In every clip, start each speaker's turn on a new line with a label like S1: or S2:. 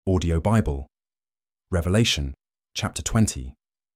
S1: Audio Bible, Revelation, chapter 20.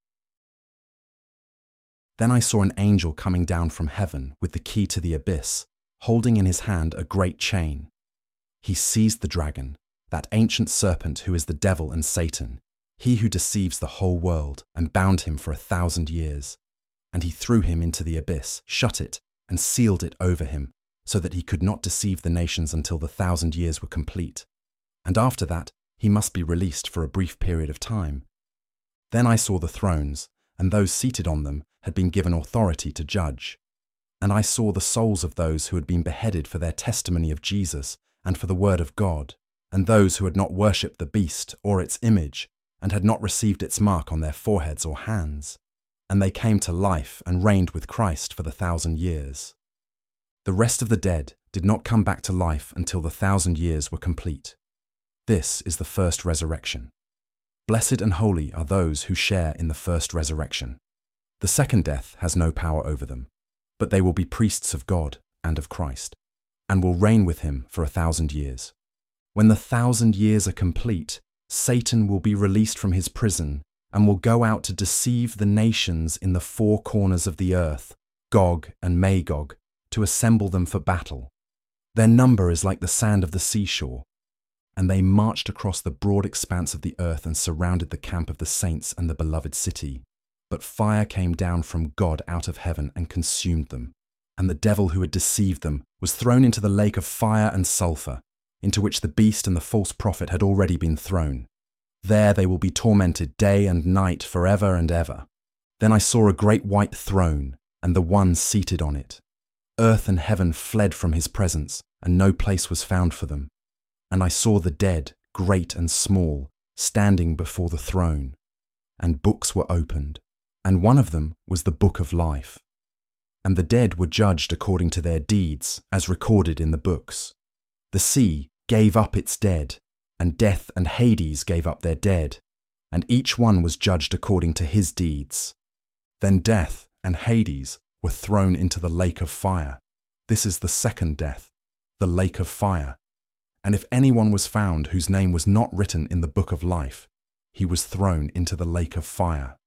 S1: Then I saw an angel coming down from heaven with the key to the abyss, holding in his hand a great chain. He seized the dragon, that ancient serpent who is the devil and Satan, he who deceives the whole world, and bound him for 1,000 years. And he threw him into the abyss, shut it, and sealed it over him, so that he could not deceive the nations until the 1,000 years were complete. And after that, he must be released for a brief period of time. Then I saw the thrones, and those seated on them had been given authority to judge. And I saw the souls of those who had been beheaded for their testimony of Jesus and for the word of God, and those who had not worshipped the beast or its image, and had not received its mark on their foreheads or hands. And they came to life and reigned with Christ for the 1,000 years. The rest of the dead did not come back to life until the 1,000 years were complete. This is the first resurrection. Blessed and holy are those who share in the first resurrection. The second death has no power over them, but they will be priests of God and of Christ, and will reign with him for 1,000 years. When the 1,000 years are complete, Satan will be released from his prison and will go out to deceive the nations in the four corners of the earth, Gog and Magog, to assemble them for battle. Their number is like the sand of the seashore. And they marched across the broad expanse of the earth and surrounded the camp of the saints and the beloved city. But fire came down from God out of heaven and consumed them. And the devil who had deceived them was thrown into the lake of fire and sulfur, into which the beast and the false prophet had already been thrown. There they will be tormented day and night forever and ever. Then I saw a great white throne, and the one seated on it. Earth and heaven fled from his presence, and no place was found for them. And I saw the dead, great and small, standing before the throne. And books were opened, and one of them was the book of life. And the dead were judged according to their deeds, as recorded in the books. The sea gave up its dead, and death and Hades gave up their dead, and each one was judged according to his deeds. Then death and Hades were thrown into the lake of fire. This is the second death, the lake of fire. And if anyone was found whose name was not written in the book of life, he was thrown into the lake of fire.